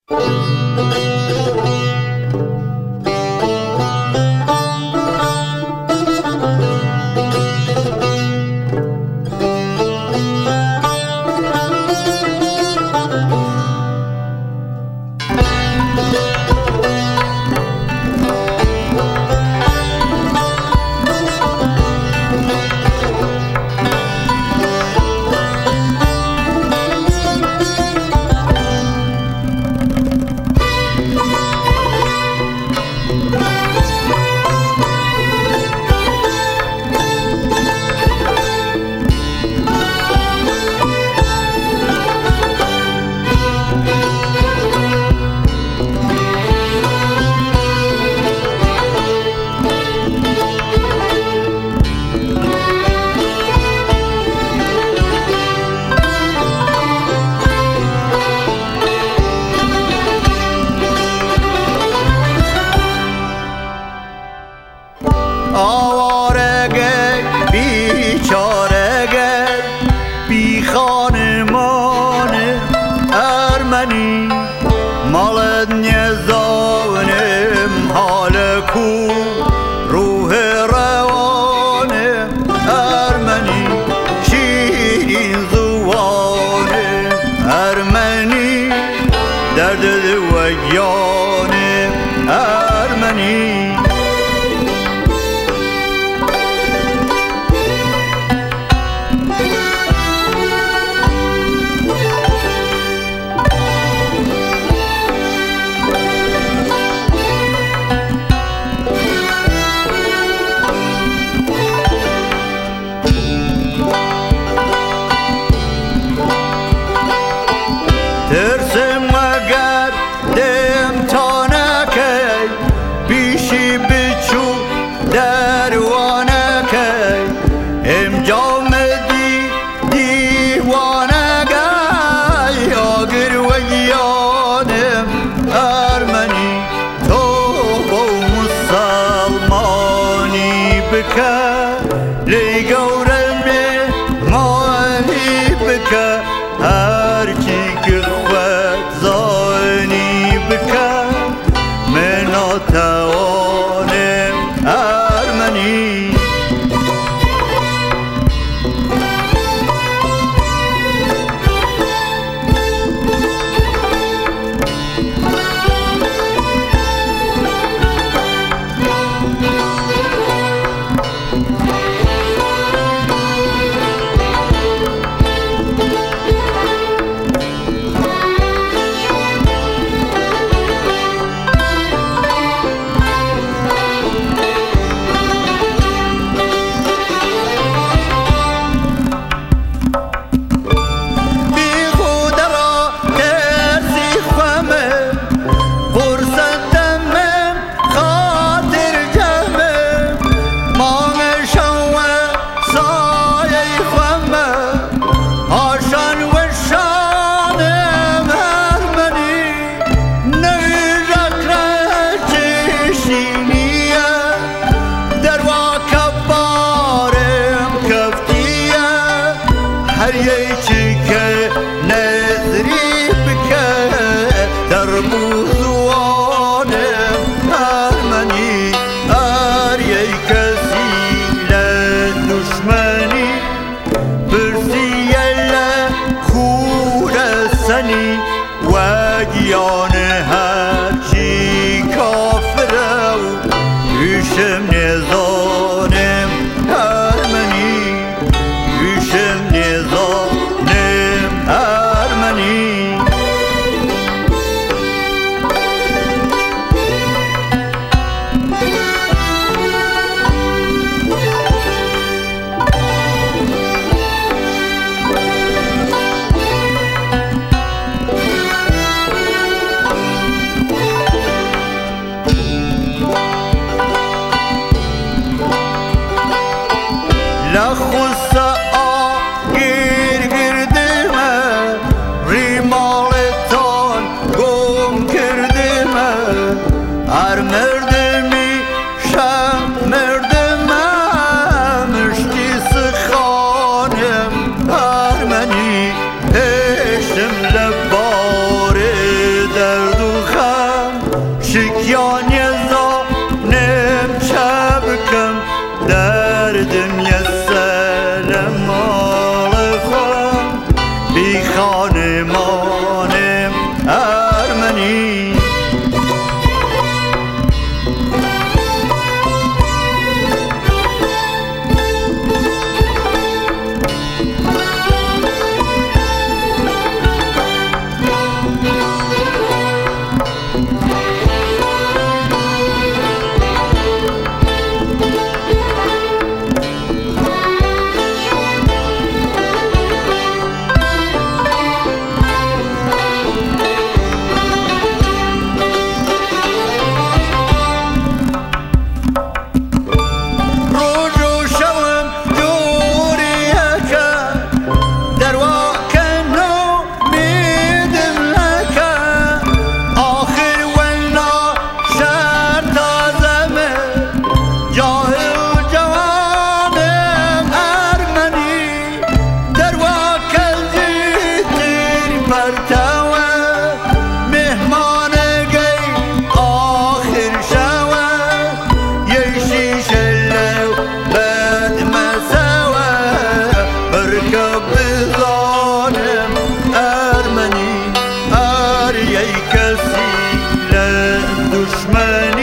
آوارگه بیچارگه بی خانمان ارمنی مالت نزانم حال کو روح روان ارمنی شیرین زوان ارمنی درد دویان ارمنی ترسم مگر دم تا نکی بیشی بچو دروانکی امجام دیوانگی آگر و یانم ارمنی تو با مسلمانی بکر لیگورم مانی بکر هرچی که خود زانی بکر من ناتوانم ارمنی هر یکی که نظری بکه در بوزوان ارمنی هر یک کسی دشمنی برسیل خور سنی و گیان هرچی کافره و یوشم نزانم ارمنی یوشم نزانم ارمنی لخص آگیر گردمه ریمالتان گم کردمه هر مردمی شم مردمه مشتی سخانم ارمنی پشتم لبار درد من